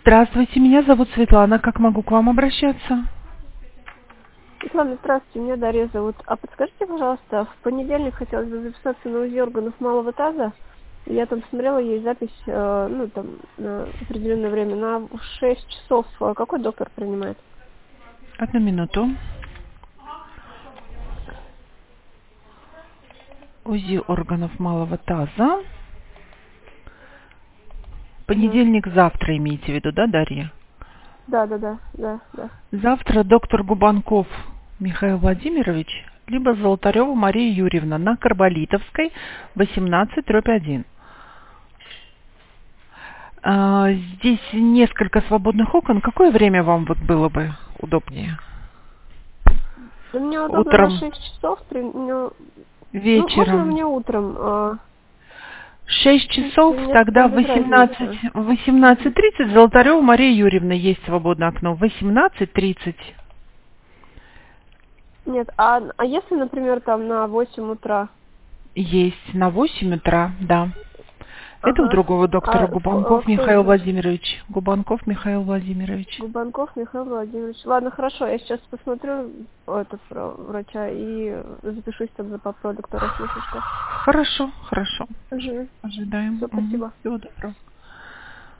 Здравствуйте, меня зовут Светлана. Как могу к вам обращаться? Светлана, здравствуйте, меня Дарья зовут. А подскажите, пожалуйста, в понедельник хотелось бы записаться на УЗИ органов малого таза. Я там смотрела, есть запись, на определенное время, на 6 часов. Какой доктор принимает? Одну минуту. УЗИ органов малого таза. Ага. Понедельник завтра имеете в виду, да, Дарья? Да. Завтра доктор Губанков Михаил Владимирович, либо Золотарева Мария Юрьевна на Карболитовской, 18/1. Здесь несколько свободных окон. Какое время вам вот было бы удобнее? Да мне удобно на Утром, 6 часов. Можно вечером? мне утром? 6 В принципе, часов, мне тогда без разницы. 18:30 Золотарева Мария Юрьевна есть свободное окно. 18:30 Нет, а если, например, там на 8 утра? есть на 8 утра, да. Это у Ага. другого доктора Губанков Кто Михаил это? Владимирович. Губанков Михаил Владимирович. Губанков Михаил Владимирович. Ладно, хорошо, я сейчас посмотрю врача и запишусь тогда по продукту, если что. Хорошо, хорошо. Угу. Ожидаем. Все, спасибо. Всего доброго.